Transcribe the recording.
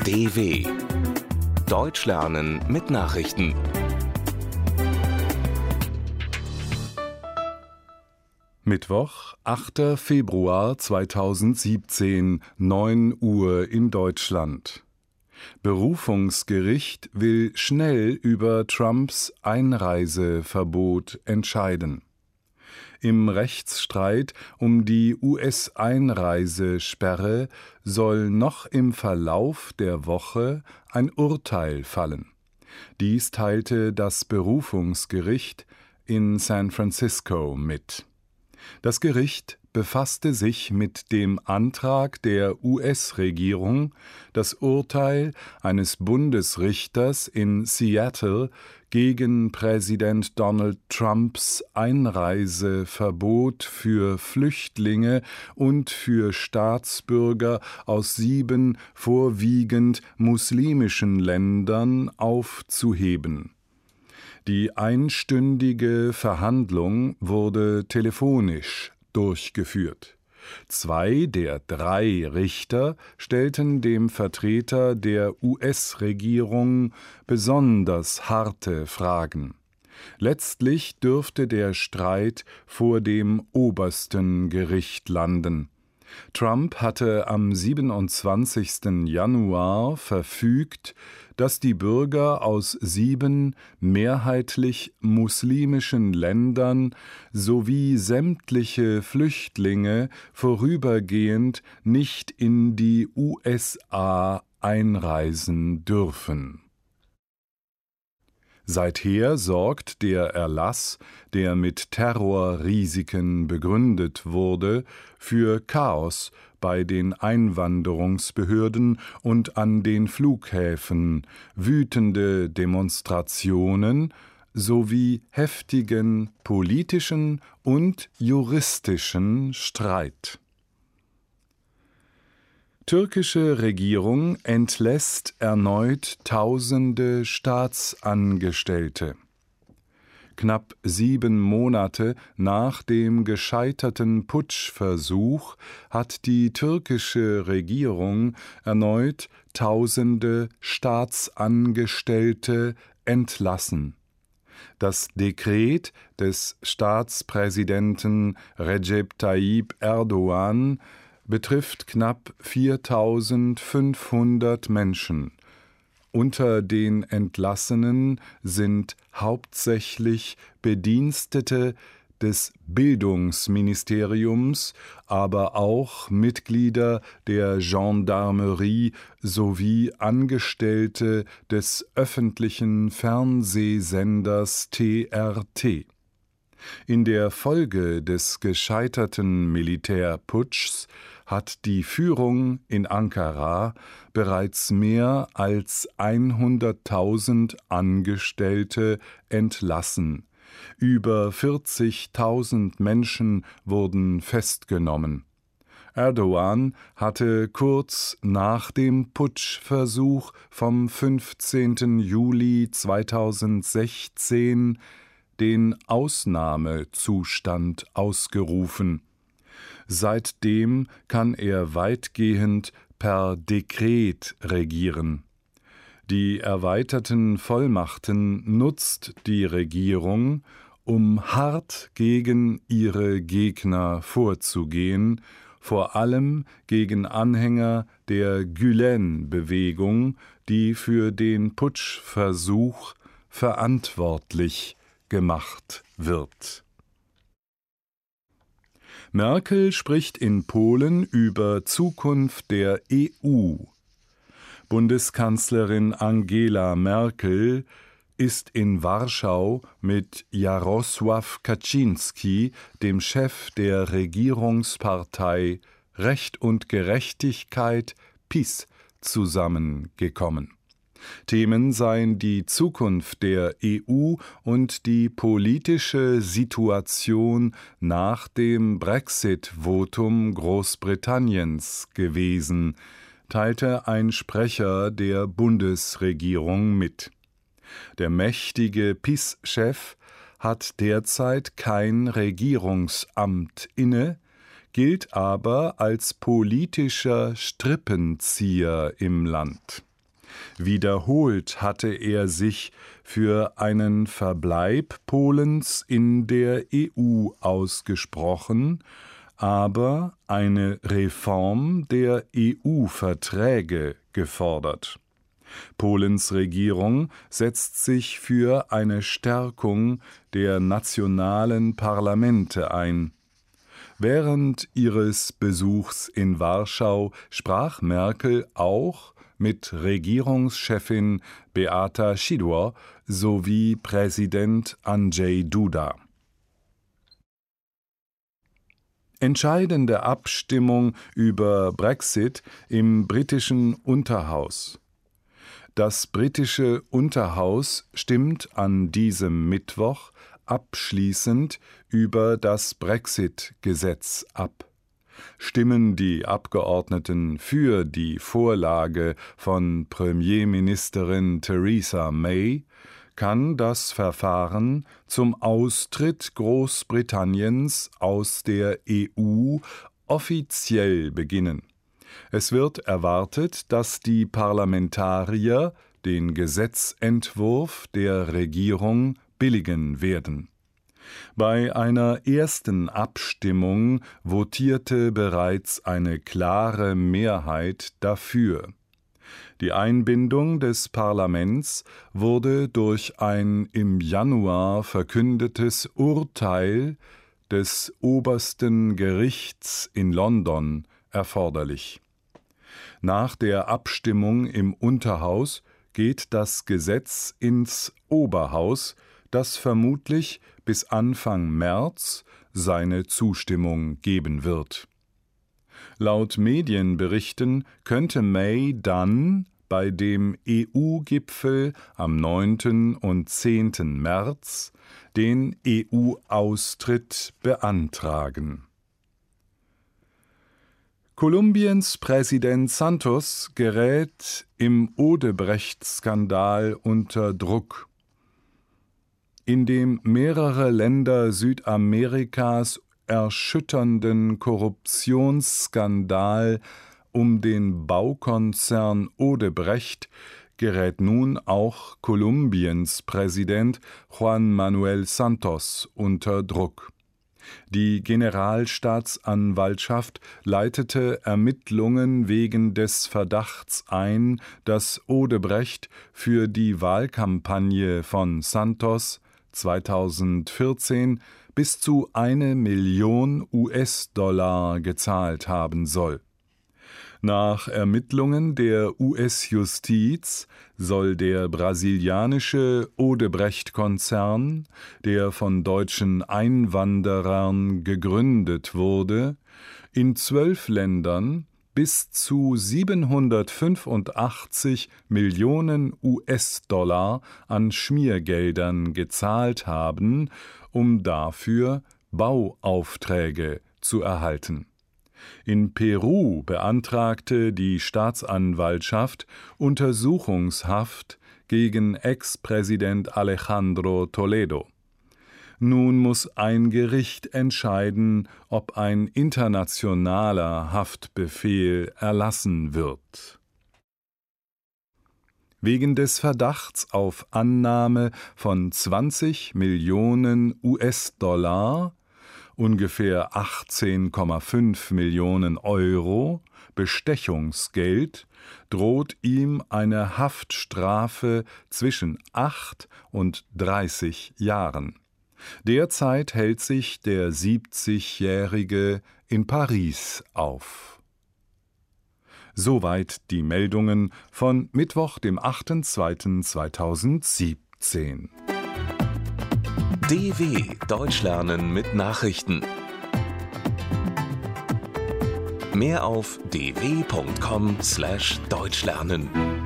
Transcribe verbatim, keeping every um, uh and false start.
D W Deutsch lernen mit Nachrichten. Mittwoch, achter Februar zweitausendsiebzehn, neun Uhr in Deutschland. Berufungsgericht will schnell über Trumps Einreiseverbot entscheiden. Im Rechtsstreit um die U S-Einreisesperre soll noch im Verlauf der Woche ein Urteil fallen. Dies teilte das Berufungsgericht in San Francisco mit. Das Gericht befasste sich mit dem Antrag der U S-Regierung, das Urteil eines Bundesrichters in Seattle gegen Präsident Donald Trumps Einreiseverbot für Flüchtlinge und für Staatsbürger aus sieben vorwiegend muslimischen Ländern aufzuheben. Die einstündige Verhandlung wurde telefonisch durchgeführt. Zwei der drei Richter stellten dem Vertreter der U S-Regierung besonders harte Fragen. Letztlich dürfte der Streit vor dem obersten Gericht landen. Trump hatte am siebenundzwanzigsten Januar verfügt, dass die Bürger aus sieben mehrheitlich muslimischen Ländern sowie sämtliche Flüchtlinge vorübergehend nicht in die U S A einreisen dürfen. Seither sorgt der Erlass, der mit Terrorrisiken begründet wurde, für Chaos bei den Einwanderungsbehörden und an den Flughäfen, wütende Demonstrationen sowie heftigen politischen und juristischen Streit. Türkische Regierung entlässt erneut tausende Staatsangestellte. Knapp sieben Monate nach dem gescheiterten Putschversuch hat die türkische Regierung erneut tausende Staatsangestellte entlassen. Das Dekret des Staatspräsidenten Recep Tayyip Erdogan betrifft knapp viertausendfünfhundert Menschen. Unter den Entlassenen sind hauptsächlich Bedienstete des Bildungsministeriums, aber auch Mitglieder der Gendarmerie sowie Angestellte des öffentlichen Fernsehsenders T R T. In der Folge des gescheiterten Militärputschs hat die Führung in Ankara bereits mehr als hunderttausend Angestellte entlassen. Über vierzigtausend Menschen wurden festgenommen. Erdogan hatte kurz nach dem Putschversuch vom fünfzehnten Juli zweitausendsechzehn den Ausnahmezustand ausgerufen. Seitdem kann er weitgehend per Dekret regieren. Die erweiterten Vollmachten nutzt die Regierung, um hart gegen ihre Gegner vorzugehen, vor allem gegen Anhänger der Gülen-Bewegung, die für den Putschversuch verantwortlich gemacht wird. Merkel spricht in Polen über Zukunft der E U. Bundeskanzlerin Angela Merkel ist in Warschau mit Jarosław Kaczyński, dem Chef der Regierungspartei Recht und Gerechtigkeit PiS, zusammengekommen. Themen seien die Zukunft der E U und die politische Situation nach dem Brexit-Votum Großbritanniens gewesen, teilte ein Sprecher der Bundesregierung mit. Der mächtige PiS-Chef hat derzeit kein Regierungsamt inne, gilt aber als politischer Strippenzieher im Land. Wiederholt hatte er sich für einen Verbleib Polens in der E U ausgesprochen, aber eine Reform der E U-Verträge gefordert. Polens Regierung setzt sich für eine Stärkung der nationalen Parlamente ein. Während ihres Besuchs in Warschau sprach Merkel auch mit Regierungschefin Beata Szydło sowie Präsident Andrzej Duda. Entscheidende Abstimmung über Brexit im britischen Unterhaus. Das britische Unterhaus stimmt an diesem Mittwoch abschließend über das Brexit-Gesetz ab. Stimmen die Abgeordneten für die Vorlage von Premierministerin Theresa May, kann das Verfahren zum Austritt Großbritanniens aus der E U offiziell beginnen. Es wird erwartet, dass die Parlamentarier den Gesetzentwurf der Regierung billigen werden. Bei einer ersten Abstimmung votierte bereits eine klare Mehrheit dafür. Die Einbindung des Parlaments wurde durch ein im Januar verkündetes Urteil des obersten Gerichts in London erforderlich. Nach der Abstimmung im Unterhaus geht das Gesetz ins Oberhaus, das vermutlich bis Anfang März seine Zustimmung geben wird. Laut Medienberichten könnte May dann bei dem E U-Gipfel am neunten und zehnten März den E U-Austritt beantragen. Kolumbiens Präsident Santos gerät im Odebrecht-Skandal unter Druck. In dem mehrere Länder Südamerikas erschütternden Korruptionsskandal um den Baukonzern Odebrecht gerät nun auch Kolumbiens Präsident Juan Manuel Santos unter Druck. Die Generalstaatsanwaltschaft leitete Ermittlungen wegen des Verdachts ein, dass Odebrecht für die Wahlkampagne von Santos zweitausendvierzehn bis zu eine Million U S-Dollar gezahlt haben soll. Nach Ermittlungen der U S-Justiz soll der brasilianische Odebrecht-Konzern, der von deutschen Einwanderern gegründet wurde, in zwölf Ländern bis zu siebenhundertfünfundachtzig Millionen U S-Dollar an Schmiergeldern gezahlt haben, um dafür Bauaufträge zu erhalten. In Peru beantragte die Staatsanwaltschaft Untersuchungshaft gegen Ex-Präsident Alejandro Toledo. Nun muss ein Gericht entscheiden, ob ein internationaler Haftbefehl erlassen wird. Wegen des Verdachts auf Annahme von zwanzig Millionen U S-Dollar, ungefähr achtzehn Komma fünf Millionen Euro, Bestechungsgeld, droht ihm eine Haftstrafe zwischen acht und dreißig Jahren. Derzeit hält sich der siebzigjährige in Paris auf. Soweit die Meldungen von Mittwoch, dem achten zweiten zweitausendsiebzehn. D W Deutsch lernen mit Nachrichten. Mehr auf d w punkt com slash deutsch lernen.